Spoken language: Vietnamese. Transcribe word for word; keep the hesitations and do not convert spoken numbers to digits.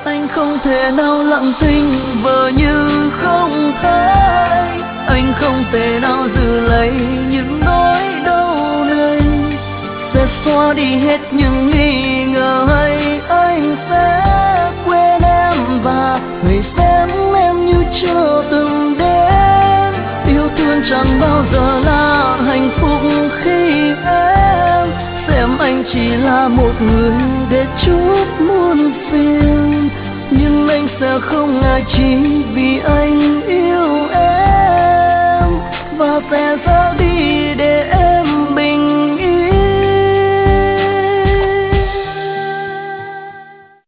Anh không thể nào lặng thinh vờ như không thấy, anh không thể nào giữ lấy những nỗi đau này, sẽ xóa đi hết những nghi ngờ hay anh sẽ quên em và người xem em như chưa từng đến. Yêu thương chẳng bao giờ là hạnh phúc khi em xem anh chỉ là một người để chút muôn phiền, nhưng anh sẽ không ngại chỉ vì